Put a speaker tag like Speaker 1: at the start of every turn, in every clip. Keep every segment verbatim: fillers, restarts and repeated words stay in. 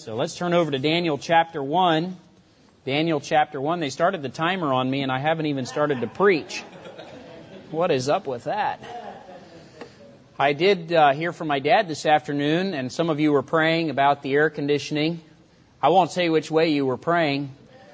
Speaker 1: So let's turn over to Daniel chapter one. Daniel chapter one. They started the timer on me and I haven't even started to preach. What is up with that? I did uh, hear from my dad this afternoon, and some of you were praying about the air conditioning. I won't say which way you were praying,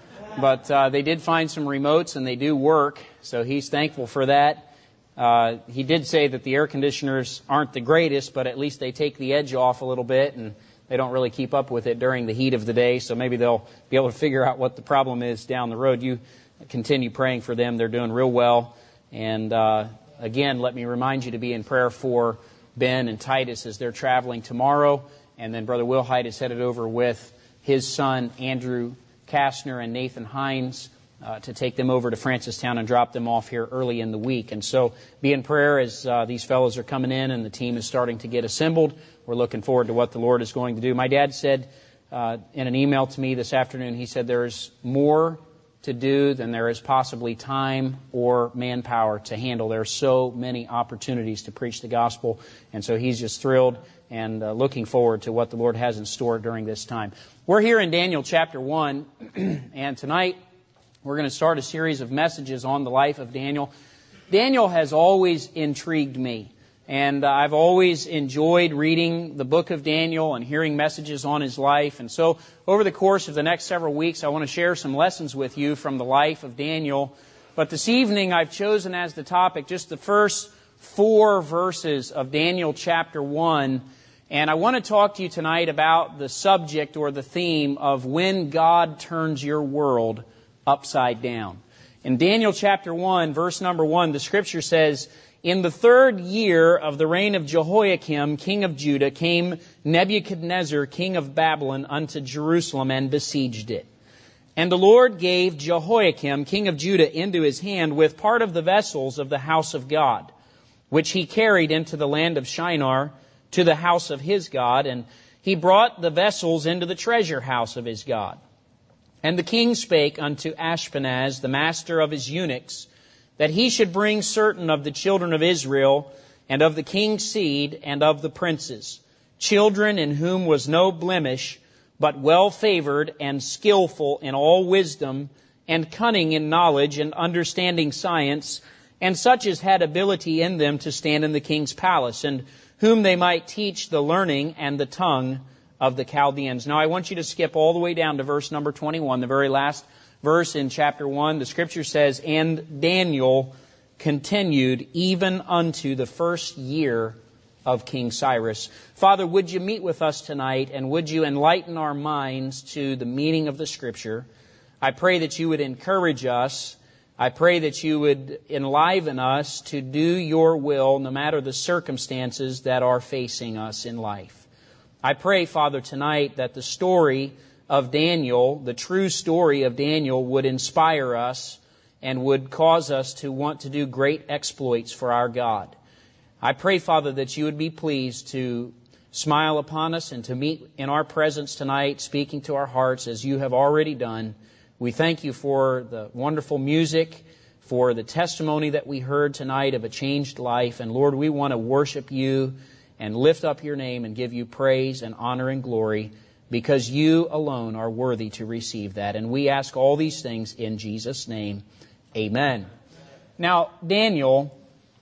Speaker 1: but uh, they did find some remotes and they do work, so he's thankful for that. Uh, he did say that the air conditioners aren't the greatest, but at least they take the edge off a little bit and they don't really keep up with it during the heat of the day, so maybe they'll be able to figure out what the problem is down the road. You continue praying for them. They're doing real well. And uh, again, let me remind you to be in prayer for Ben and Titus as they're traveling tomorrow. And then Brother Will Hyde is headed over with his son, Andrew Kastner, and Nathan Hines uh, to take them over to Francistown and drop them off here early in the week. And so be in prayer as uh, these fellows are coming in and the team is starting to get assembled. We're looking forward to what the Lord is going to do. My dad said uh, in an email to me this afternoon, he said there's more to do than there is possibly time or manpower to handle. There are so many opportunities to preach the gospel, and so he's just thrilled and uh, looking forward to what the Lord has in store during this time. We're here in Daniel chapter one, and tonight we're going to start a series of messages on the life of Daniel. Daniel has always intrigued me, and uh, I've always enjoyed reading the book of Daniel and hearing messages on his life. And so over the course of the next several weeks, I want to share some lessons with you from the life of Daniel. But this evening, I've chosen as the topic just the first four verses of Daniel chapter one. And I want to talk to you tonight about the subject or the theme of when God turns your world upside down. In Daniel chapter one, verse number one, the scripture says, "In the third year of the reign of Jehoiakim, king of Judah, came Nebuchadnezzar, king of Babylon, unto Jerusalem and besieged it. And the Lord gave Jehoiakim, king of Judah, into his hand with part of the vessels of the house of God, which he carried into the land of Shinar to the house of his God. And he brought the vessels into the treasure house of his God. And the king spake unto Ashpenaz, the master of his eunuchs, that he should bring certain of the children of Israel, and of the king's seed, and of the princes, children in whom was no blemish, but well favored and skillful in all wisdom, and cunning in knowledge, and understanding science, and such as had ability in them to stand in the king's palace, and whom they might teach the learning and the tongue of the Chaldeans." Now I want you to skip all the way down to verse number twenty-one, the very last verse in chapter one. The scripture says, "And Daniel continued even unto the first year of King Cyrus." Father, would you meet with us tonight, and would you enlighten our minds to the meaning of the scripture? I pray that you would encourage us. I pray that you would enliven us to do your will no matter the circumstances that are facing us in life. I pray, Father, tonight that the story of Daniel, the true story of Daniel, would inspire us and would cause us to want to do great exploits for our God. I pray, Father, that you would be pleased to smile upon us and to meet in our presence tonight, speaking to our hearts as you have already done. We thank you for the wonderful music, for the testimony that we heard tonight of a changed life. And Lord, we want to worship you and lift up your name and give you praise and honor and glory, because you alone are worthy to receive that. And we ask all these things in Jesus' name. Amen. Now, Daniel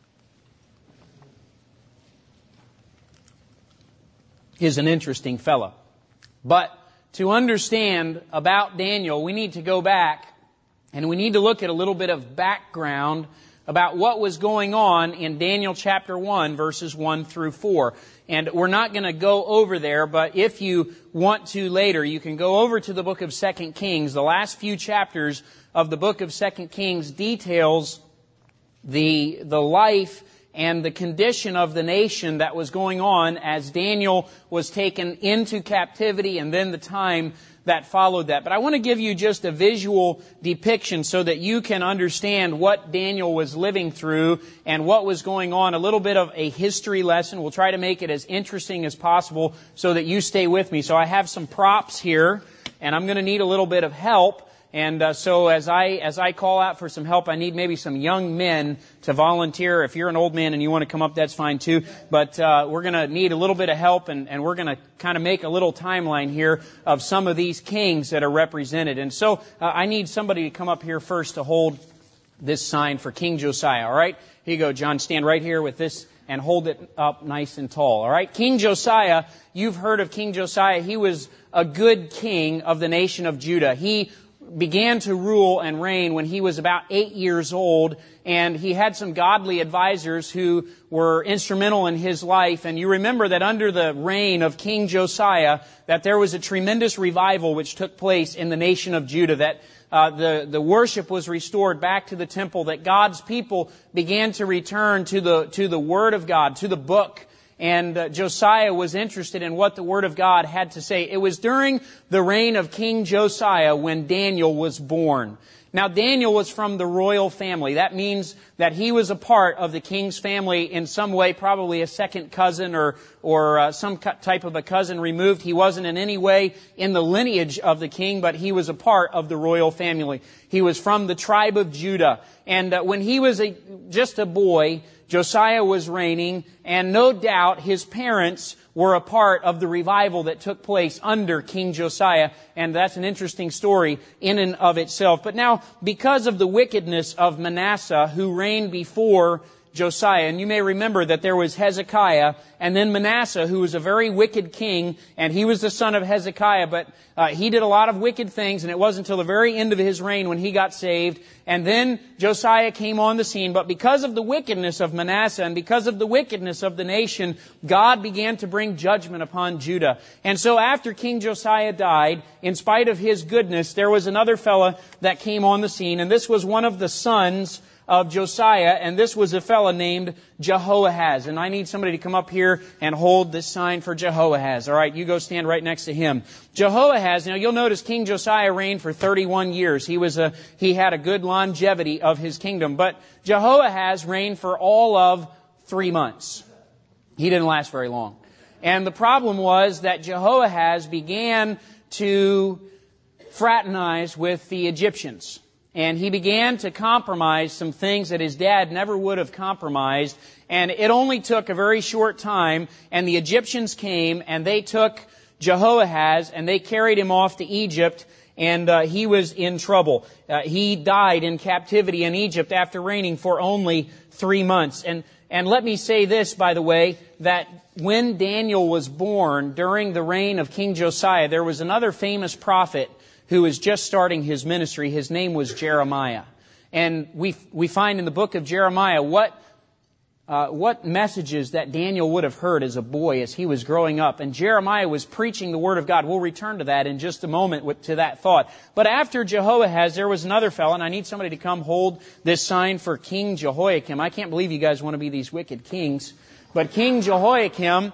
Speaker 1: is an interesting fellow. But to understand about Daniel, we need to go back and we need to look at a little bit of background about what was going on in Daniel chapter one, verses one through four. And we're not going to go over there, but if you want to later, you can go over to the book of Second Kings. The last few chapters of the book of Second Kings details the, the life and the condition of the nation that was going on as Daniel was taken into captivity, and then the time that followed that. But I want to give you just a visual depiction so that you can understand what Daniel was living through and what was going on. A little bit of a history lesson. We'll try to make it as interesting as possible so that you stay with me. So I have some props here, and I'm going to need a little bit of help. And uh, so as I as I call out for some help, I need maybe some young men to volunteer. If you're an old man and you want to come up, that's fine too. But uh, we're going to need a little bit of help, and, and we're going to kind of make a little timeline here of some of these kings that are represented. And so uh, I need somebody to come up here first to hold this sign for King Josiah. All right? Here you go, John. Stand right here with this and hold it up nice and tall. All right? King Josiah, you've heard of King Josiah. He was a good king of the nation of Judah. He began to rule and reign when he was about eight years old, and he had some godly advisors who were instrumental in his life. And you remember that under the reign of King Josiah, that there was a tremendous revival which took place in the nation of Judah, that uh, the, the worship was restored back to the temple, that God's people began to return to the, to the Word of God, to the book. And uh, Josiah was interested in what the Word of God had to say. It was during the reign of King Josiah when Daniel was born. Now, Daniel was from the royal family. That means that he was a part of the king's family in some way, probably a second cousin or or uh, some type of a cousin removed. He wasn't in any way in the lineage of the king, but he was a part of the royal family. He was from the tribe of Judah. And uh, when he was a, just a boy, Josiah was reigning, and no doubt his parents were a part of the revival that took place under King Josiah, and that's an interesting story in and of itself. But now, because of the wickedness of Manasseh, who reigned before Josiah, and you may remember that there was Hezekiah, and then Manasseh, who was a very wicked king, and he was the son of Hezekiah, but uh, he did a lot of wicked things, and it wasn't until the very end of his reign when he got saved. And then Josiah came on the scene. But because of the wickedness of Manasseh and because of the wickedness of the nation, God began to bring judgment upon Judah. And so after King Josiah died, in spite of his goodness, there was another fella that came on the scene, and this was one of the sons of Josiah, and this was a fellow named Jehoahaz. And I need somebody to come up here and hold this sign for Jehoahaz. All right, you go stand right next to him. Jehoahaz, now you'll notice King Josiah reigned for thirty-one years. He was a he had a good longevity of his kingdom, but Jehoahaz reigned for all of three months. He didn't last very long. And the problem was that Jehoahaz began to fraternize with the Egyptians. And he began to compromise some things that his dad never would have compromised. And it only took a very short time, and the Egyptians came, and they took Jehoahaz, and they carried him off to Egypt, and uh, he was in trouble. Uh, he died in captivity in Egypt after reigning for only three months. And and let me say this, by the way, that when Daniel was born, during the reign of King Josiah, there was another famous prophet who was just starting his ministry. His name was Jeremiah. And we we find in the book of Jeremiah what uh, what messages that Daniel would have heard as a boy as he was growing up. And Jeremiah was preaching the Word of God. We'll return to that in just a moment with, to that thought. But after Jehoahaz, there was another fellow, and I need somebody to come hold this sign for King Jehoiakim. I can't believe you guys want to be these wicked kings. But King Jehoiakim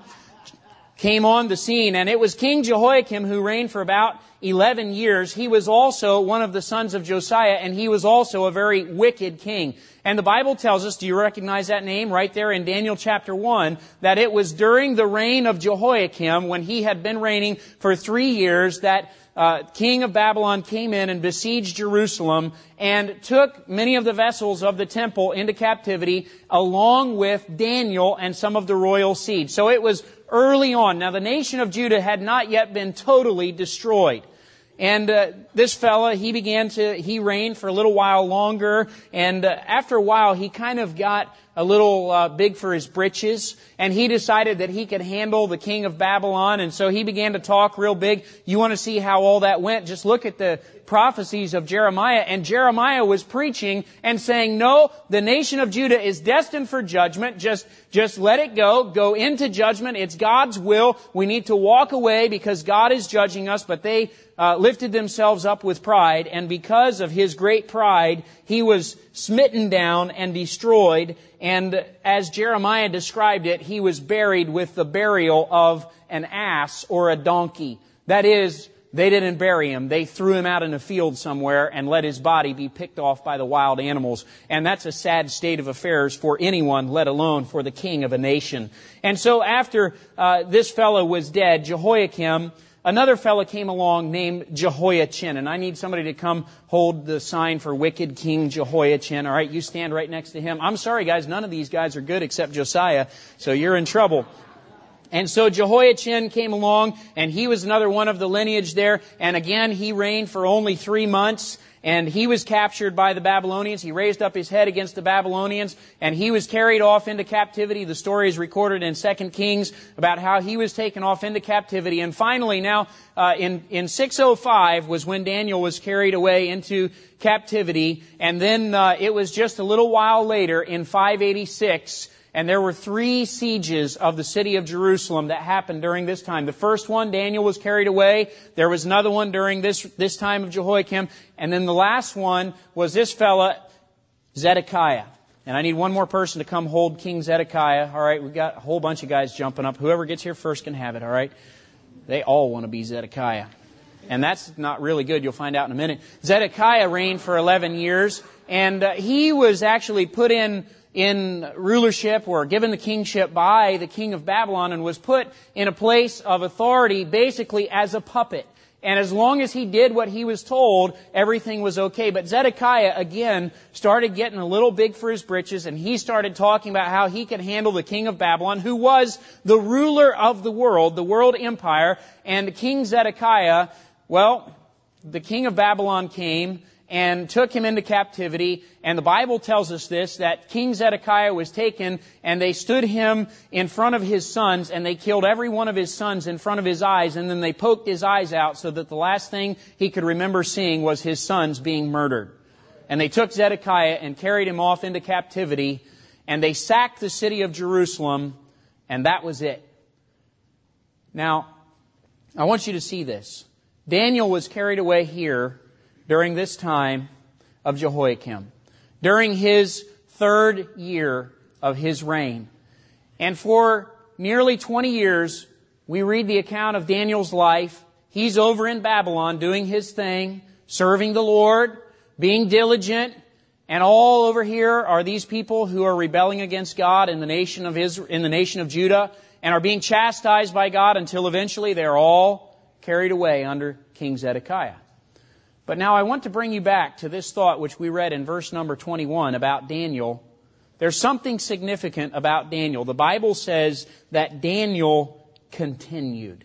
Speaker 1: came on the scene, and it was King Jehoiakim who reigned for about eleven years. He was also one of the sons of Josiah, and he was also a very wicked king. And the Bible tells us, do you recognize that name right there in Daniel chapter one, that it was during the reign of Jehoiakim, when he had been reigning for three years, that uh, king of Babylon came in and besieged Jerusalem and took many of the vessels of the temple into captivity, along with Daniel and some of the royal seed. So it was early on. Now, the nation of Judah had not yet been totally destroyed. And uh, this fella, he began to, he reigned for a little while longer. And uh, after a while, he kind of got a little uh, big for his britches. And he decided that he could handle the king of Babylon. And so he began to talk real big. You want to see how all that went? Just look at the prophecies of Jeremiah. And Jeremiah was preaching and saying, no, the nation of Judah is destined for judgment. Just, just let it go. Go into judgment. It's God's will. We need to walk away because God is judging us. But they uh, lifted themselves up with pride. And because of his great pride, he was smitten down and destroyed. And as Jeremiah described it, he was buried with the burial of an ass or a donkey. That is, they didn't bury him. They threw him out in a field somewhere and let his body be picked off by the wild animals. And that's a sad state of affairs for anyone, let alone for the king of a nation. And so after uh, this fellow was dead, Jehoiakim another fella came along named Jehoiachin. And I need somebody to come hold the sign for wicked King Jehoiachin. All right, you stand right next to him. I'm sorry, guys, none of these guys are good except Josiah, so you're in trouble. And so Jehoiachin came along, and he was another one of the lineage there. And again, he reigned for only three months. And he was captured by the Babylonians. He raised up his head against the Babylonians, and he was carried off into captivity. The story is recorded in Second Kings about how he was taken off into captivity. And finally, now uh, in in six oh five was when Daniel was carried away into captivity. And then uh, it was just a little while later in five eighty-six. And there were three sieges of the city of Jerusalem that happened during this time. The first one, Daniel was carried away. There was another one during this, this time of Jehoiakim. And then the last one was this fella, Zedekiah. And I need one more person to come hold King Zedekiah. All right, we've got a whole bunch of guys jumping up. Whoever gets here first can have it, all right? They all want to be Zedekiah. And that's not really good. You'll find out in a minute. Zedekiah reigned for eleven years. And uh, he was actually put in in rulership or given the kingship by the king of Babylon and was put in a place of authority basically as a puppet. And as long as he did what he was told, everything was okay. But Zedekiah, again, started getting a little big for his britches, and he started talking about how he could handle the king of Babylon, who was the ruler of the world, the world empire. And King Zedekiah, well, the king of Babylon came and took him into captivity. And the Bible tells us this, that King Zedekiah was taken, and they stood him in front of his sons, and they killed every one of his sons in front of his eyes, and then they poked his eyes out so that the last thing he could remember seeing was his sons being murdered. And they took Zedekiah and carried him off into captivity, and they sacked the city of Jerusalem, and that was it. Now, I want you to see this. Daniel was carried away here during this time of Jehoiakim, during his third year of his reign. And for nearly twenty years, we read the account of Daniel's life. He's over in Babylon doing his thing, serving the Lord, being diligent. And all over here are these people who are rebelling against God in the nation of Israel, in the nation of Judah, and are being chastised by God until eventually they are all carried away under King Zedekiah. But now I want to bring you back to this thought which we read in verse number twenty-one about Daniel. There's something significant about Daniel. The Bible says that Daniel continued.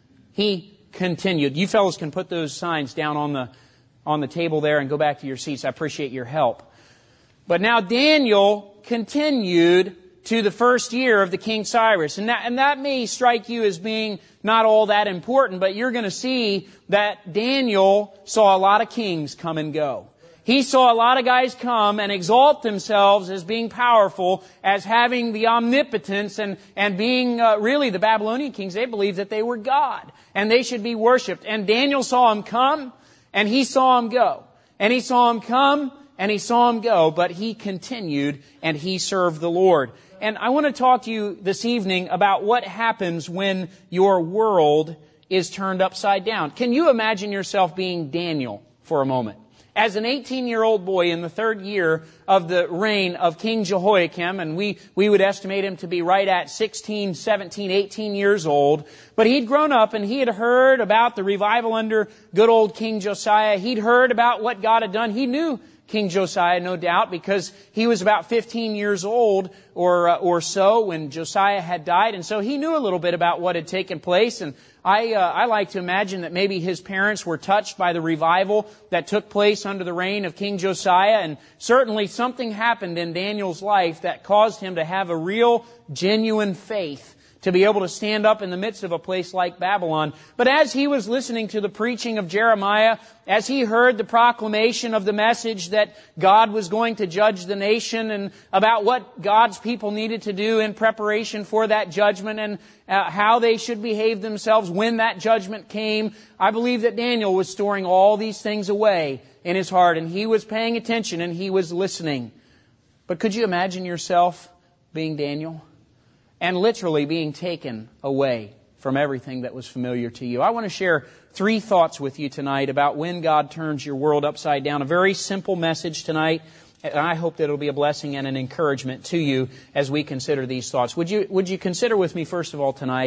Speaker 1: He continued. You fellows can put those signs down on the on the table there and go back to your seats. I appreciate your help. But now Daniel continued to the first year of the King Cyrus. And that, and that may strike you as being not all that important, but you're going to see that Daniel saw a lot of kings come and go. He saw a lot of guys come and exalt themselves as being powerful, as having the omnipotence and, and being uh, really the Babylonian kings. They believed that they were God and they should be worshipped. And Daniel saw him come and he saw him go. And he saw him come and he saw him go, but he continued and he served the Lord. And I want to talk to you this evening about what happens when your world is turned upside down. Can you imagine yourself being Daniel for a moment? As an eighteen-year-old boy in the third year of the reign of King Jehoiakim, and we, we would estimate him to be right at sixteen, seventeen, eighteen years old, but he'd grown up and he had heard about the revival under good old King Josiah. He'd heard about what God had done. He knew King Josiah, no doubt, because he was about fifteen years old or uh, or so when Josiah had died, and so he knew a little bit about what had taken place. And I uh, I like to imagine that maybe his parents were touched by the revival that took place under the reign of King Josiah, and certainly something happened in Daniel's life that caused him to have a real, genuine faith to be able to stand up in the midst of a place like Babylon. But as he was listening to the preaching of Jeremiah, as he heard the proclamation of the message that God was going to judge the nation and about what God's people needed to do in preparation for that judgment and uh, how they should behave themselves when that judgment came, I believe that Daniel was storing all these things away in his heart, and he was paying attention and he was listening. But could you imagine yourself being Daniel? And literally being taken away from everything that was familiar to you. I want to share three thoughts with you tonight about when God turns your world upside down. A very simple message tonight, and I hope that it'll be a blessing and an encouragement to you as we consider these thoughts. Would you, would you consider with me, first of all, tonight,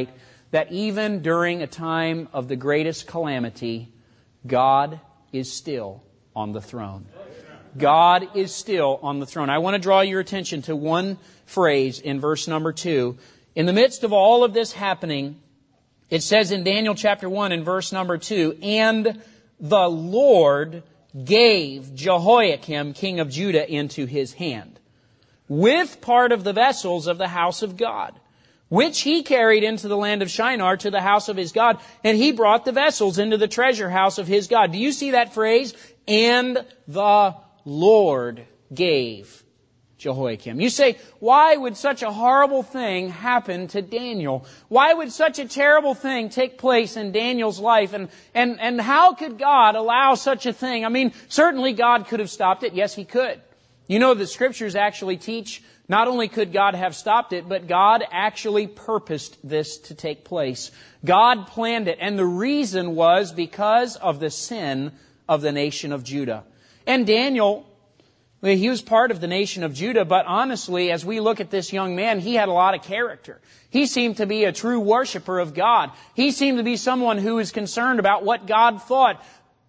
Speaker 1: that even during a time of the greatest calamity, God is still on the throne. God is still on the throne. I want to draw your attention to one phrase in verse number two. In the midst of all of this happening, it says in Daniel chapter one and verse number two, "And the Lord gave Jehoiakim, king of Judah, into his hand, with part of the vessels of the house of God, which he carried into the land of Shinar to the house of his God, and he brought the vessels into the treasure house of his God." Do you see that phrase? And the Lord gave Jehoiakim. You say, why would such a horrible thing happen to Daniel? Why would such a terrible thing take place in Daniel's life? And, and, and how could God allow such a thing? I mean, certainly God could have stopped it. Yes, He could. You know, the Scriptures actually teach not only could God have stopped it, but God actually purposed this to take place. God planned it. And the reason was because of the sin of the nation of Judah. And Daniel, he was part of the nation of Judah, but honestly, as we look at this young man, he had a lot of character. He seemed to be a true worshiper of God. He seemed to be someone who was concerned about what God thought.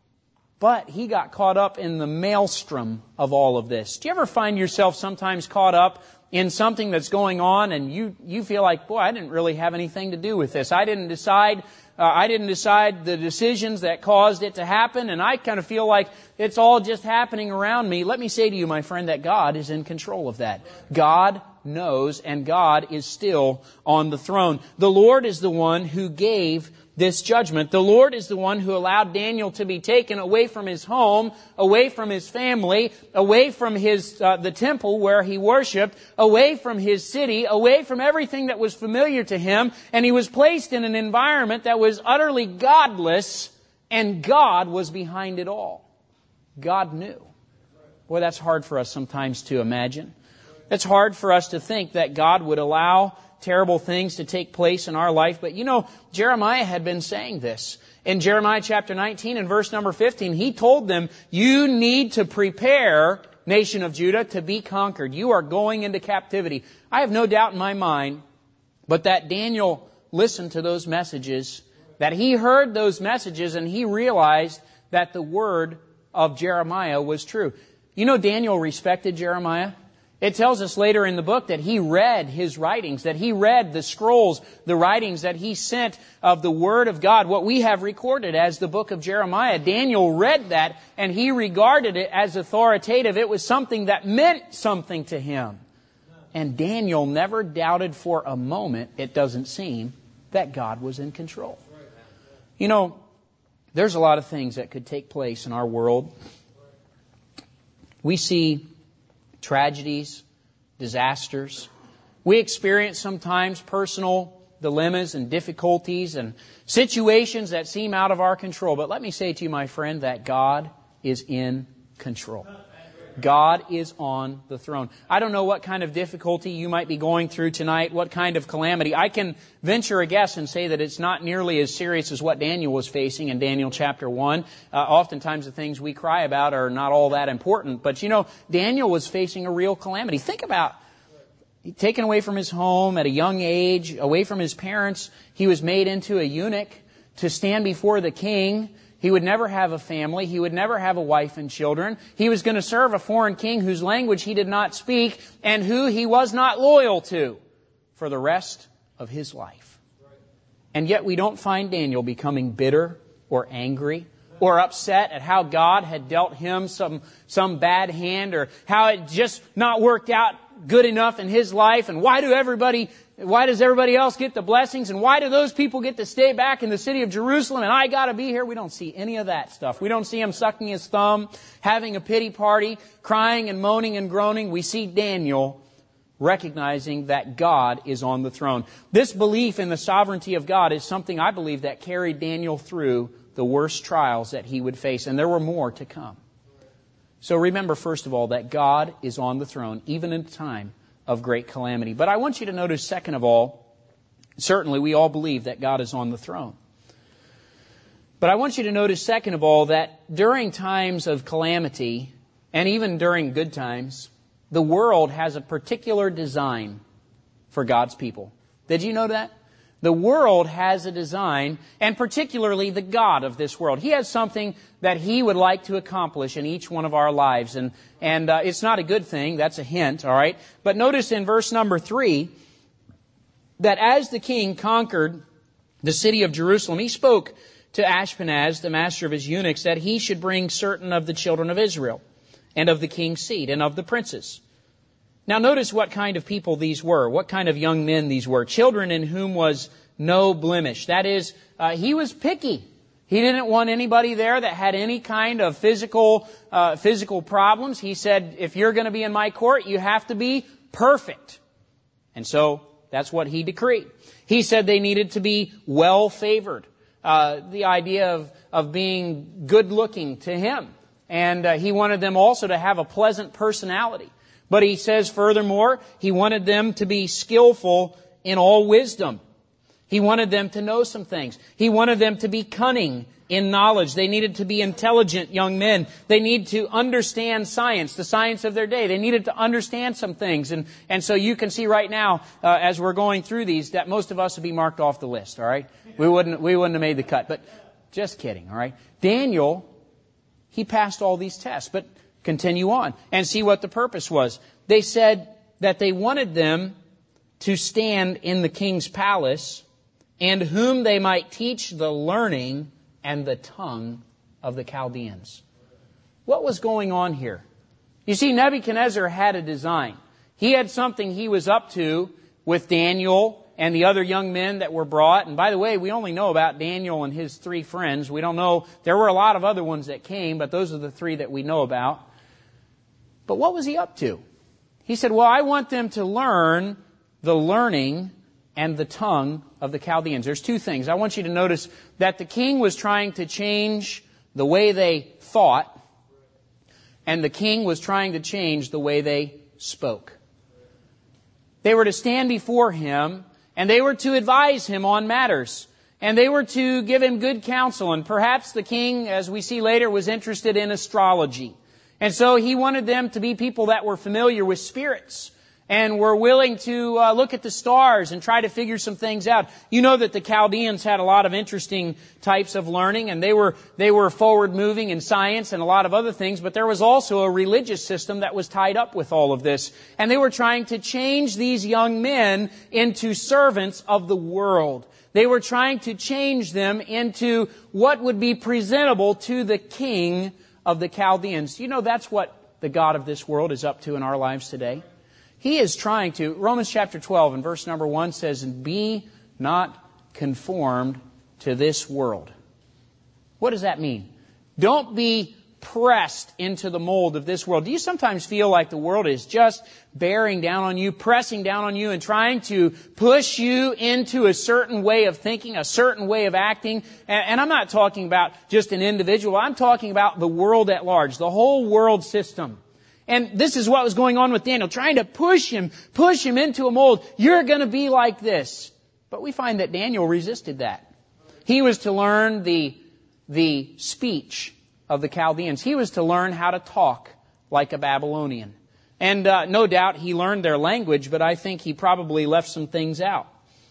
Speaker 1: But he got caught up in the maelstrom of all of this. Do you ever find yourself sometimes caught up in something that's going on and you, you feel like, boy, I didn't really have anything to do with this. I didn't decide Uh, I didn't decide the decisions that caused it to happen, and I kind of feel like it's all just happening around me. Let me say to you, my friend, that God is in control of that. God knows, and God is still on the throne. The Lord is the one who gave this judgment. The Lord is the one who allowed Daniel to be taken away from his home, away from his family, away from his uh, the temple where he worshipped, away from his city, away from everything that was familiar to him, and he was placed in an environment that was utterly godless, and God was behind it all. God knew. Boy, that's hard for us sometimes to imagine. It's hard for us to think that God would allow terrible things to take place in our life. But you know, Jeremiah had been saying this. In Jeremiah chapter nineteen and verse number fifteen, he told them, you need to prepare, nation of Judah, to be conquered. You are going into captivity. I have no doubt in my mind, but that Daniel listened to those messages, that he heard those messages, and he realized that the word of Jeremiah was true. You know, Daniel respected Jeremiah. It tells us later in the book that he read his writings, that he read the scrolls, the writings that he sent of the Word of God, what we have recorded as the book of Jeremiah. Daniel read that and he regarded it as authoritative. It was something that meant something to him. And Daniel never doubted for a moment, it doesn't seem, that God was in control. You know, there's a lot of things that could take place in our world. We see tragedies, disasters. We experience sometimes personal dilemmas and difficulties and situations that seem out of our control. But let me say to you, my friend, that God is in control. God is on the throne. I don't know what kind of difficulty you might be going through tonight, what kind of calamity. I can venture a guess and say that it's not nearly as serious as what Daniel was facing in Daniel chapter one. Uh, oftentimes the things we cry about are not all that important. But you know, Daniel was facing a real calamity. Think about taken away from his home at a young age, away from his parents. He was made into a eunuch to stand before the king. He would never have a family. He would never have a wife and children. He was going to serve a foreign king whose language he did not speak and who he was not loyal to for the rest of his life. And yet we don't find Daniel becoming bitter or angry or upset at how God had dealt him some, some bad hand or how it just not worked out good enough in his life. And why do everybody... Why does everybody else get the blessings? And why do those people get to stay back in the city of Jerusalem and I got to be here? We don't see any of that stuff. We don't see him sucking his thumb, having a pity party, crying and moaning and groaning. We see Daniel recognizing that God is on the throne. This belief in the sovereignty of God is something I believe that carried Daniel through the worst trials that he would face. And there were more to come. So remember, first of all, that God is on the throne, even in a time of great calamity. But I want you to notice, second of all, certainly we all believe that God is on the throne. But I want you to notice, second of all, that during times of calamity, and even during good times, the world has a particular design for God's people. Did you know that? The world has a design, and particularly the God of this world. He has something that He would like to accomplish in each one of our lives. And, and uh, it's not a good thing. That's a hint, all right? But notice in verse number three that as the king conquered the city of Jerusalem, he spoke to Ashpenaz, the master of his eunuchs, that he should bring certain of the children of Israel and of the king's seed and of the princes. Now notice what kind of people these were, what kind of young men these were. Children in whom was no blemish. That is, uh, he was picky. He didn't want anybody there that had any kind of physical, uh, physical problems. He said, if you're going to be in my court, you have to be perfect. And so that's what he decreed. He said they needed to be well favored. Uh, the idea of, of being good looking to him. And uh, he wanted them also to have a pleasant personality. But he says furthermore, he wanted them to be skillful in all wisdom. He wanted them to know some things. He wanted them to be cunning in knowledge. They needed to be intelligent young men. They need to understand science, the science of their day. They needed to understand some things. And, and so you can see right now, uh, as we're going through these, that most of us would be marked off the list, all right? We wouldn't, we wouldn't have made the cut. But just kidding, all right? Daniel, he passed all these tests. But continue on and see what the purpose was. They said that they wanted them to stand in the king's palace, and whom they might teach the learning and the tongue of the Chaldeans. What was going on here? You see, Nebuchadnezzar had a design. He had something he was up to with Daniel and the other young men that were brought. And by the way, we only know about Daniel and his three friends. We don't know. There were a lot of other ones that came, but those are the three that we know about. But what was he up to? He said, well, I want them to learn the learning and the tongue of the Chaldeans. There's two things. I want you to notice that the king was trying to change the way they thought, and the king was trying to change the way they spoke. They were to stand before him, and they were to advise him on matters, and they were to give him good counsel. And perhaps the king, as we see later, was interested in astrology. And so he wanted them to be people that were familiar with spirits and were willing to uh, look at the stars and try to figure some things out. You know that the Chaldeans had a lot of interesting types of learning, and they were they were forward moving in science and a lot of other things, but there was also a religious system that was tied up with all of this. And they were trying to change these young men into servants of the world. They were trying to change them into what would be presentable to the king of the Chaldeans. You know, that's what the God of this world is up to in our lives today. He is trying to, Romans chapter twelve and verse number one says, be not conformed to this world. What does that mean? Don't be pressed into the mold of this world. Do you sometimes feel like the world is just bearing down on you, pressing down on you, and trying to push you into a certain way of thinking, a certain way of acting? And, and I'm not talking about just an individual. I'm talking about the world at large, the whole world system. And this is what was going on with Daniel, trying to push him, push him into a mold. You're going to be like this. But we find that Daniel resisted that. He was to learn the, the speech of the Chaldeans. He was to learn how to talk like a Babylonian. And uh, no doubt he learned their language, but I think he probably left some things out.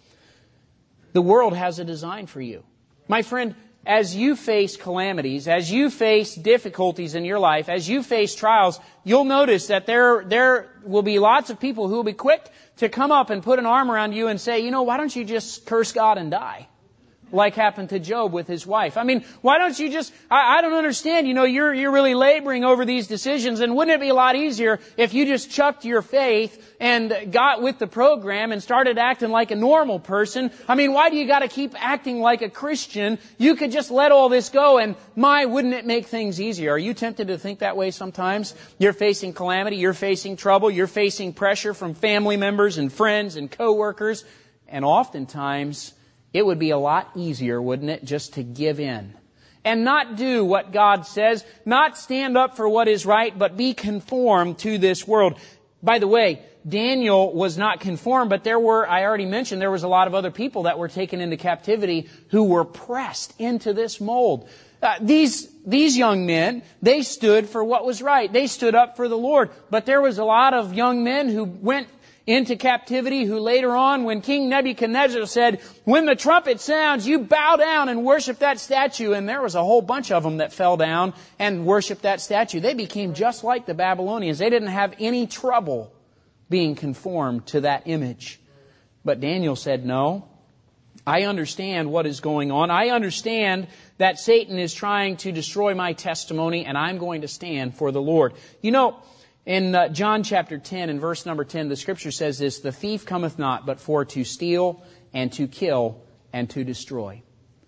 Speaker 1: The world has a design for you. My friend, as you face calamities, as you face difficulties in your life, as you face trials, you'll notice that there, there will be lots of people who will be quick to come up and put an arm around you and say, you know, why don't you just curse God and die? Like happened to Job with his wife. I mean, why don't you just, I, I don't understand, you know, you're, you're really laboring over these decisions, and wouldn't it be a lot easier if you just chucked your faith and got with the program and started acting like a normal person? I mean, why do you got to keep acting like a Christian? You could just let all this go, and my, wouldn't it make things easier? Are you tempted to think that way sometimes? You're facing calamity, you're facing trouble, you're facing pressure from family members and friends and coworkers, and oftentimes it would be a lot easier, wouldn't it, just to give in and not do what God says, not stand up for what is right, but be conformed to this world. By the way, Daniel was not conformed, but there were, I already mentioned, there was a lot of other people that were taken into captivity who were pressed into this mold. Uh, these, these young men, they stood for what was right. They stood up for the Lord. But there was a lot of young men who went into captivity, who later on, when King Nebuchadnezzar said, when the trumpet sounds, you bow down and worship that statue. And there was a whole bunch of them that fell down and worshiped that statue. They became just like the Babylonians. They didn't have any trouble being conformed to that image. But Daniel said, no, I understand what is going on. I understand that Satan is trying to destroy my testimony, and I'm going to stand for the Lord. You know, in uh, John chapter ten and verse number ten, the Scripture says this, the thief cometh not but for to steal and to kill and to destroy.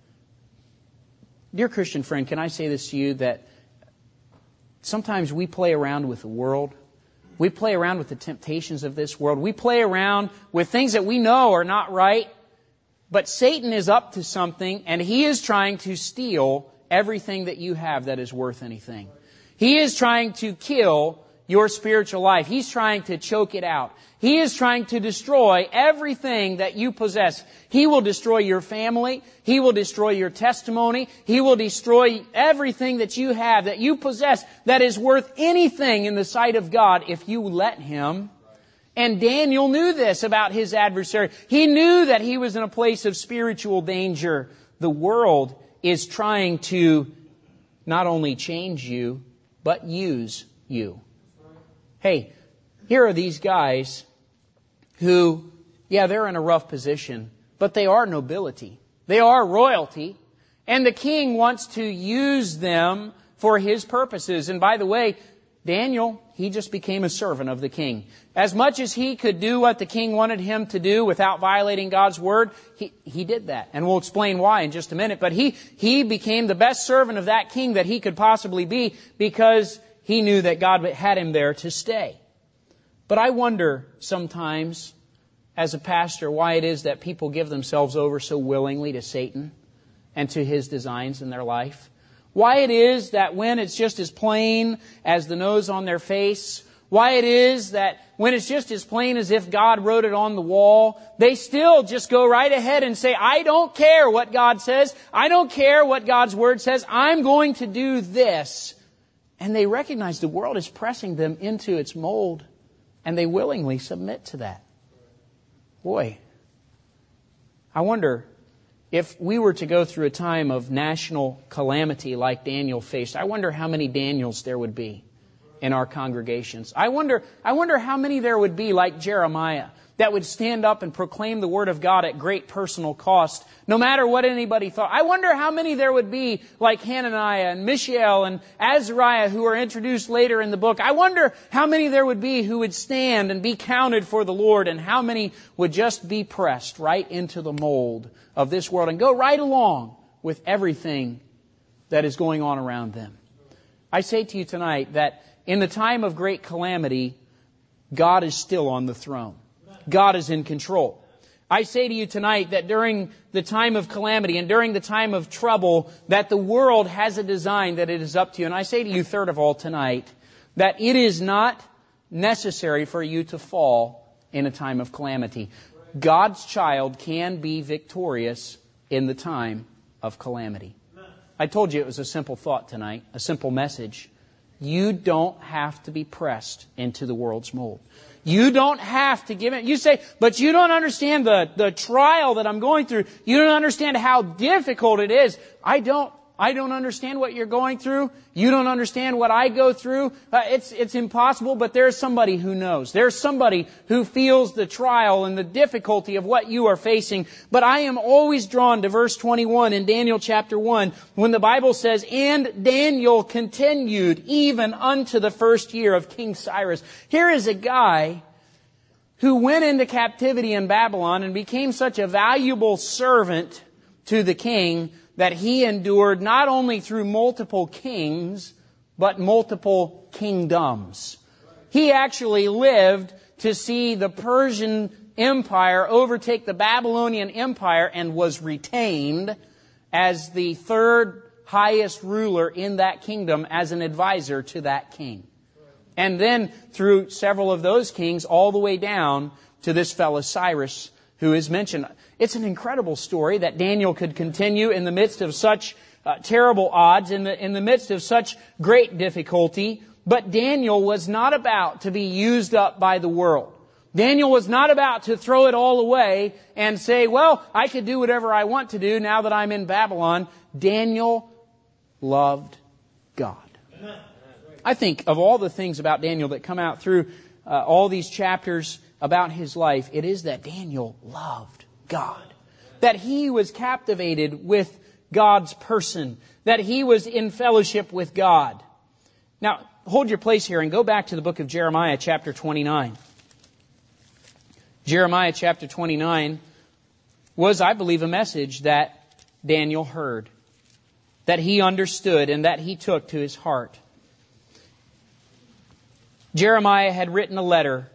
Speaker 1: Dear Christian friend, can I say this to you, that sometimes we play around with the world. We play around with the temptations of this world. We play around with things that we know are not right. But Satan is up to something, and he is trying to steal everything that you have that is worth anything. He is trying to kill your spiritual life. He's trying to choke it out. He is trying to destroy everything that you possess. He will destroy your family. He will destroy your testimony. He will destroy everything that you have, that you possess, that is worth anything in the sight of God if you let him. And Daniel knew this about his adversary. He knew that he was in a place of spiritual danger. The world is trying to not only change you, but use you. Hey, here are these guys who, yeah, they're in a rough position, but they are nobility. They are royalty. And the king wants to use them for his purposes. And by the way, Daniel, he just became a servant of the king. As much as he could do what the king wanted him to do without violating God's word, he, he did that. And we'll explain why in just a minute. But he, he became the best servant of that king that he could possibly be, because he knew that God had him there to stay. But I wonder sometimes, as a pastor, why it is that people give themselves over so willingly to Satan and to his designs in their life. Why it is that when it's just as plain as the nose on their face, why it is that when it's just as plain as if God wrote it on the wall, they still just go right ahead and say, I don't care what God says. I don't care what God's Word says. I'm going to do this. And they recognize the world is pressing them into its mold, and they willingly submit to that. Boy, I wonder if we were to go through a time of national calamity like Daniel faced, I wonder how many Daniels there would be in our congregations. I wonder, I wonder how many there would be like Jeremiah that would stand up and proclaim the Word of God at great personal cost, no matter what anybody thought. I wonder how many there would be like Hananiah and Mishael and Azariah, who are introduced later in the book. I wonder how many there would be who would stand and be counted for the Lord, and how many would just be pressed right into the mold of this world and go right along with everything that is going on around them. I say to you tonight that in the time of great calamity, God is still on the throne. God is in control. I say to you tonight that during the time of calamity and during the time of trouble, that the world has a design that it is up to you. And I say to you, third of all, tonight, that it is not necessary for you to fall in a time of calamity. God's child can be victorious in the time of calamity. I told you it was a simple thought tonight, a simple message. You don't have to be pressed into the world's mold. You don't have to give it. You say, but you don't understand the, the trial that I'm going through. You don't understand how difficult it is. I don't. I don't understand what you're going through. You don't understand what I go through. Uh, it's, it's impossible, but there's somebody who knows. There's somebody who feels the trial and the difficulty of what you are facing. But I am always drawn to verse twenty-one in Daniel chapter one, when the Bible says, and Daniel continued even unto the first year of King Cyrus. Here is a guy who went into captivity in Babylon and became such a valuable servant to the king that he endured not only through multiple kings, but multiple kingdoms. He actually lived to see the Persian Empire overtake the Babylonian Empire, and was retained as the third highest ruler in that kingdom as an advisor to that king. And then through several of those kings, all the way down to this fellow Cyrus, who is mentioned. It's an incredible story that Daniel could continue in the midst of such uh, terrible odds, in the, in the midst of such great difficulty. But Daniel was not about to be used up by the world. Daniel was not about to throw it all away and say, well, I could do whatever I want to do now that I'm in Babylon. Daniel loved God. I think of all the things about Daniel that come out through uh, all these chapters about his life, it is that Daniel loved God. That he was captivated with God's person. That he was in fellowship with God. Now, hold your place here and go back to the book of Jeremiah chapter twenty-nine. Jeremiah chapter twenty-nine was, I believe, a message that Daniel heard, that he understood, and that he took to his heart. Jeremiah had written a letter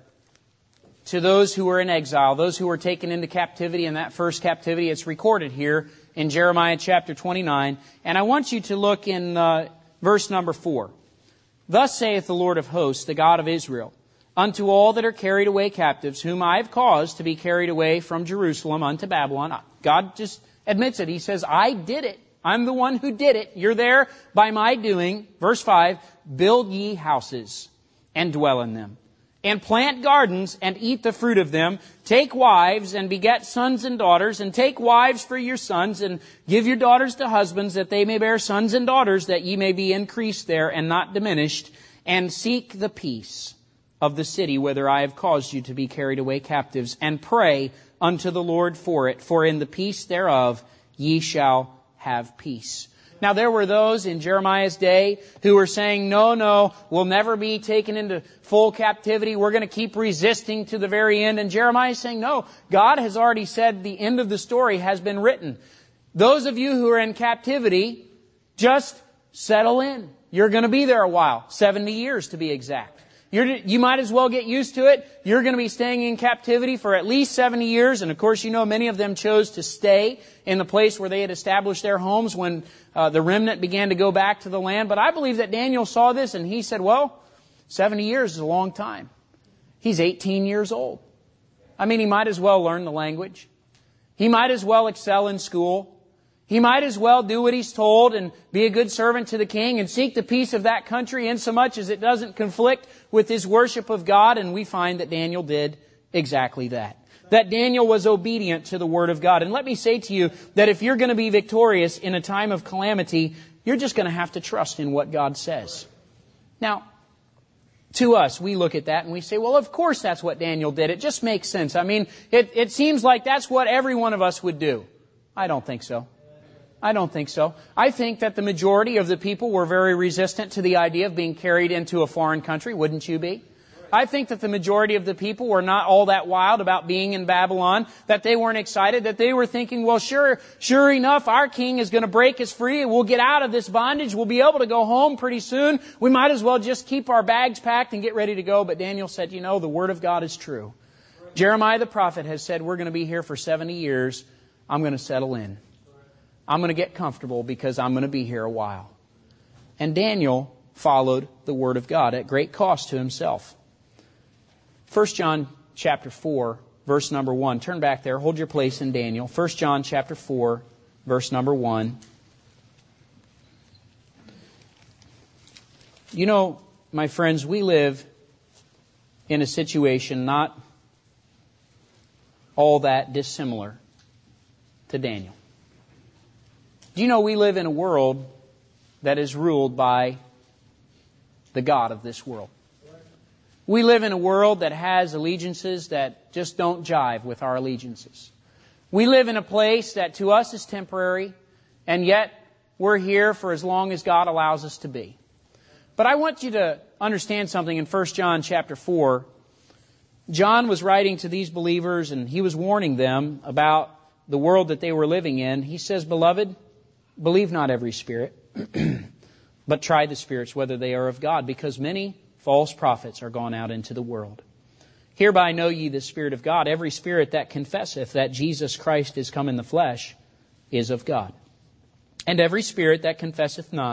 Speaker 1: to those who were in exile, those who were taken into captivity in that first captivity. It's recorded here in Jeremiah chapter twenty-nine. And I want you to look in uh, verse number four. Thus saith the Lord of hosts, the God of Israel, unto all that are carried away captives, whom I have caused to be carried away from Jerusalem unto Babylon. God just admits it. He says, I did it. I'm the one who did it. You're there by my doing. Verse five, build ye houses and dwell in them, and plant gardens and eat the fruit of them. Take wives and beget sons and daughters, and take wives for your sons, and give your daughters to husbands, that they may bear sons and daughters, that ye may be increased there and not diminished. And seek the peace of the city whither I have caused you to be carried away captives, and pray unto the Lord for it, for in the peace thereof ye shall have peace. Now there were those in Jeremiah's day who were saying, no, no, we'll never be taken into full captivity. We're going to keep resisting to the very end. And Jeremiah is saying, no, God has already said the end of the story has been written. Those of you who are in captivity, just settle in. You're going to be there a while, seventy years to be exact. You're, you might as well get used to it. You're going to be staying in captivity for at least seventy years. And of course, you know, many of them chose to stay in the place where they had established their homes when uh, the remnant began to go back to the land. But I believe that Daniel saw this and he said, well, seventy years is a long time. He's eighteen years old. I mean, he might as well learn the language. He might as well excel in school. He might as well do what he's told and be a good servant to the king and seek the peace of that country insomuch as it doesn't conflict with his worship of God. And we find that Daniel did exactly that. That Daniel was obedient to the Word of God. And let me say to you that if you're going to be victorious in a time of calamity, you're just going to have to trust in what God says. Now, to us, we look at that and we say, well, of course that's what Daniel did. It just makes sense. I mean, it, it seems like that's what every one of us would do. I don't think so. I don't think so. I think that the majority of the people were very resistant to the idea of being carried into a foreign country. Wouldn't you be? I think that the majority of the people were not all that wild about being in Babylon, that they weren't excited, that they were thinking, well, sure, sure enough, our king is going to break us free and we'll get out of this bondage. We'll be able to go home pretty soon. We might as well just keep our bags packed and get ready to go. But Daniel said, you know, the Word of God is true. Jeremiah the prophet has said, we're going to be here for seventy years. I'm going to settle in. I'm going to get comfortable because I'm going to be here a while. And Daniel followed the Word of God at great cost to himself. First John chapter four, verse number one. Turn back there. Hold your place in Daniel. First John chapter four, verse number one. You know, my friends, we live in a situation not all that dissimilar to Daniel. Do you know we live in a world that is ruled by the God of this world? We live in a world that has allegiances that just don't jive with our allegiances. We live in a place that to us is temporary, and yet we're here for as long as God allows us to be. But I want you to understand something in First John chapter four. John was writing to these believers, and he was warning them about the world that they were living in. He says, Beloved, believe not every spirit, but try the spirits whether they are of God, because many false prophets are gone out into the world. Hereby know ye the Spirit of God. Every spirit that confesseth that Jesus Christ is come in the flesh is of God. And every spirit that confesseth not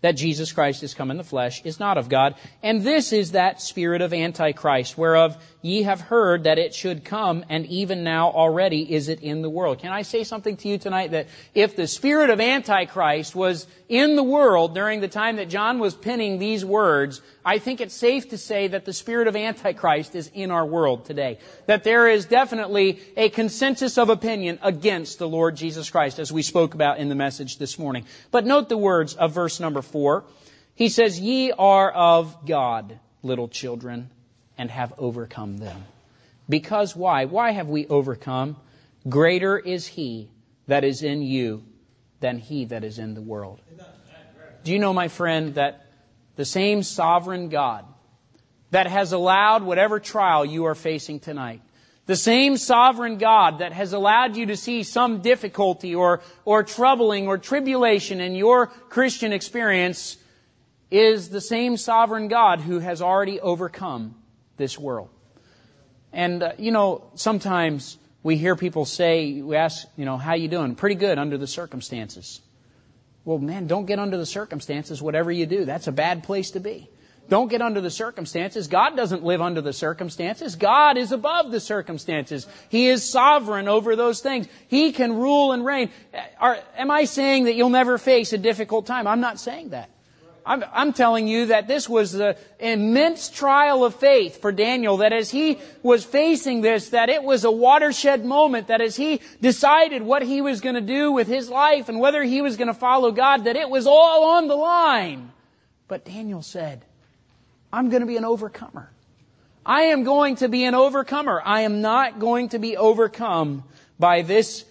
Speaker 1: that Jesus Christ is come in the flesh is not of God. And this is that spirit of Antichrist, whereof ye have heard that it should come, and even now already is it in the world. Can I say something to you tonight, that if the spirit of Antichrist was in the world during the time that John was penning these words, I think it's safe to say that the spirit of Antichrist is in our world today. That there is definitely a consensus of opinion against the Lord Jesus Christ, as we spoke about in the message this morning. But note the words of verse number four. He says, ye are of God, little children, and have overcome them. Because why? Why have we overcome? Greater is He that is in you than he that is in the world. Do you know, my friend, that the same sovereign God that has allowed whatever trial you are facing tonight, the same sovereign God that has allowed you to see some difficulty or, or troubling or tribulation in your Christian experience, is the same sovereign God who has already overcome this world. And, uh, you know, sometimes we hear people say, we ask, you know, how you doing? Pretty good under the circumstances. Well, man, don't get under the circumstances whatever you do. That's a bad place to be. Don't get under the circumstances. God doesn't live under the circumstances. God is above the circumstances. He is sovereign over those things. He can rule and reign. Are, am I saying that you'll never face a difficult time? I'm not saying that. I'm, I'm telling you that this was an immense trial of faith for Daniel, that as he was facing this, that it was a watershed moment, that as he decided what he was going to do with his life and whether he was going to follow God, that it was all on the line. But Daniel said, I'm going to be an overcomer. I am going to be an overcomer. I am not going to be overcome by this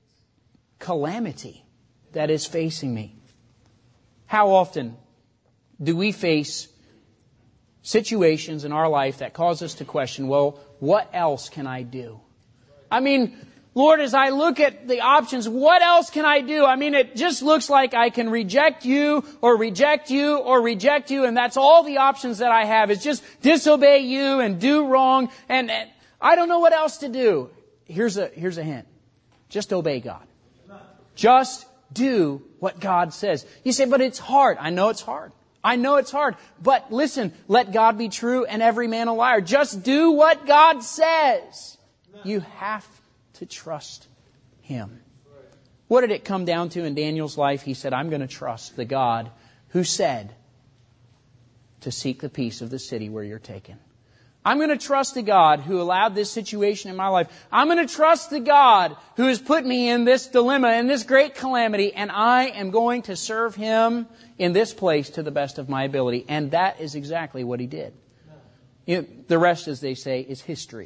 Speaker 1: calamity that is facing me. How often do we face situations in our life that cause us to question, well, what else can I do? I mean, Lord, as I look at the options, what else can I do? I mean, it just looks like I can reject you or reject you or reject you, and that's all the options that I have, is just disobey you and do wrong, and, and I don't know what else to do. Here's a, here's a hint. Just obey God. Just do what God says. You say, but it's hard. I know it's hard. I know it's hard. But listen, let God be true and every man a liar. Just do what God says. You have to trust Him. What did it come down to in Daniel's life? He said, I'm going to trust the God who said to seek the peace of the city where you're taken. I'm going to trust the God who allowed this situation in my life. I'm going to trust the God who has put me in this dilemma, in this great calamity, and I am going to serve Him in this place to the best of my ability. And that is exactly what he did. You know, the rest, as they say, is history.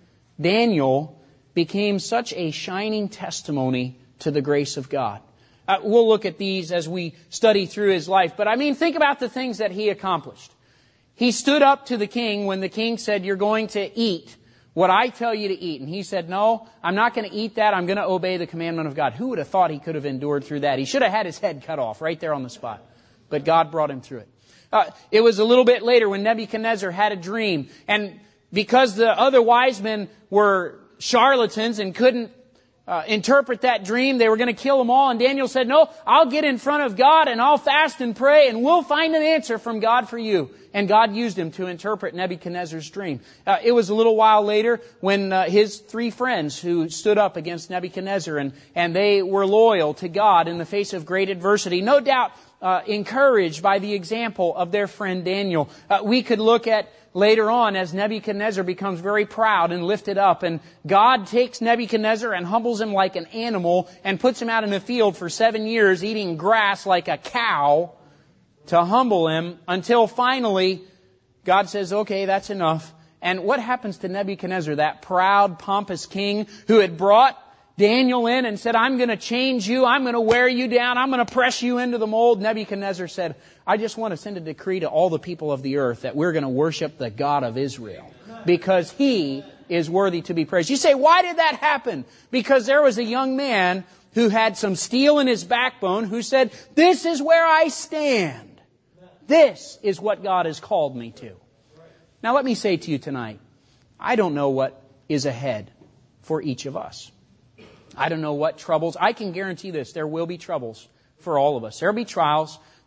Speaker 1: Daniel became such a shining testimony to the grace of God. Uh, we'll look at these as we study through his life. But I mean, think about the things that he accomplished. He stood up to the king when the king said, you're going to eat what I tell you to eat. And he said, no, I'm not going to eat that. I'm going to obey the commandment of God. Who would have thought he could have endured through that? He should have had his head cut off right there on the spot. But God brought him through it. Uh, it was a little bit later when Nebuchadnezzar had a dream. And because the other wise men were charlatans and couldn't uh, interpret that dream, they were going to kill them all. And Daniel said, no, I'll get in front of God and I'll fast and pray and we'll find an answer from God for you. And God used him to interpret Nebuchadnezzar's dream. Uh, it was a little while later when uh, his three friends who stood up against Nebuchadnezzar and, and they were loyal to God in the face of great adversity. No doubt uh, encouraged by the example of their friend Daniel. Uh, we could look at later on as Nebuchadnezzar becomes very proud and lifted up, and God takes Nebuchadnezzar and humbles him like an animal and puts him out in a field for seven years eating grass like a cow to humble him, until finally God says, okay, that's enough. And what happens to Nebuchadnezzar, that proud, pompous king who had brought Daniel in and said, I'm going to change you, I'm going to wear you down, I'm going to press you into the mold? Nebuchadnezzar said, I just want to send a decree to all the people of the earth that we're going to worship the God of Israel, because He is worthy to be praised. You say, why did that happen? Because there was a young man who had some steel in his backbone who said, this is where I stand. This is what God has called me to. Now let me say to you tonight, I don't know what is ahead for each of us. I don't know what troubles. I can guarantee this, there will be troubles for all of us. There will be trials.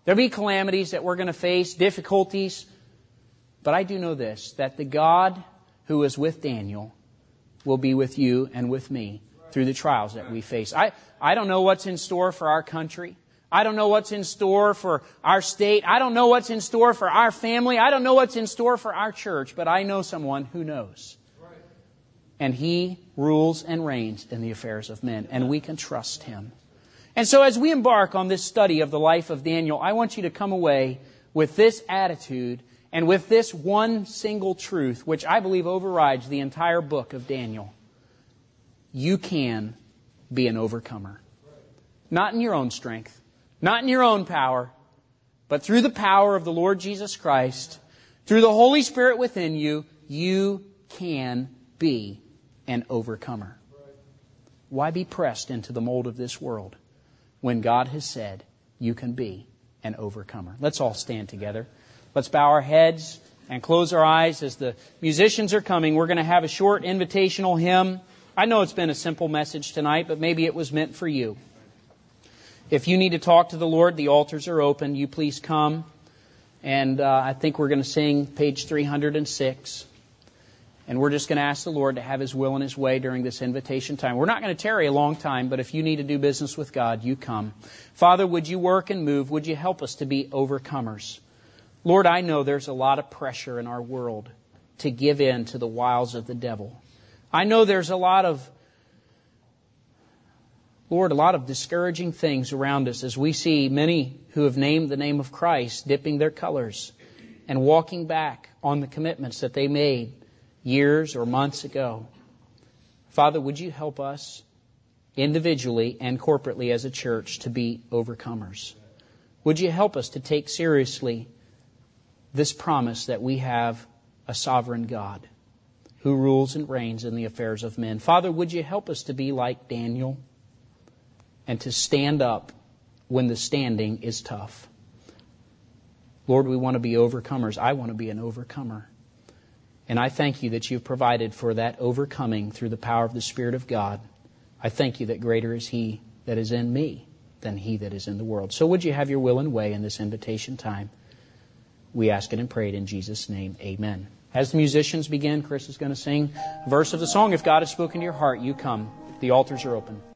Speaker 1: There'll be calamities that we're going to face, difficulties. But I do know this, that the God who is with Daniel will be with you and with me through the trials that we face. I, I don't know what's in store for our country. I don't know what's in store for our state. I don't know what's in store for our family. I don't know what's in store for our church. But I know someone who knows. And He rules and reigns in the affairs of men. And we can trust Him. And so as we embark on this study of the life of Daniel, I want you to come away with this attitude and with this one single truth, which I believe overrides the entire book of Daniel. You can be an overcomer. Not in your own strength, not in your own power, but through the power of the Lord Jesus Christ, through the Holy Spirit within you, you can be an overcomer. Why be pressed into the mold of this world when God has said you can be an overcomer? Let's all stand together. Let's bow our heads and close our eyes as the musicians are coming. We're going to have a short invitational hymn. I know it's been a simple message tonight, but maybe it was meant for you. If you need to talk to the Lord, the altars are open. You please come. And uh, I think we're going to sing page three hundred six. And we're just going to ask the Lord to have His will and His way during this invitation time. We're not going to tarry a long time, but if you need to do business with God, you come. Father, would you work and move? Would you help us to be overcomers? Lord, I know there's a lot of pressure in our world to give in to the wiles of the devil. I know there's a lot of, Lord, a lot of discouraging things around us as we see many who have named the name of Christ dipping their colors and walking back on the commitments that they made years or months ago. Father, would you help us individually and corporately as a church to be overcomers? Would you help us to take seriously this promise that we have a sovereign God who rules and reigns in the affairs of men? Father, would you help us to be like Daniel and to stand up when the standing is tough? Lord, we want to be overcomers. I want to be an overcomer. And I thank you that you've provided for that overcoming through the power of the Spirit of God. I thank you that greater is He that is in me than he that is in the world. So would you have your will and way in this invitation time? We ask it and pray it in Jesus' name. Amen. As the musicians begin, Chris is going to sing a verse of the song. If God has spoken to your heart, you come. The altars are open.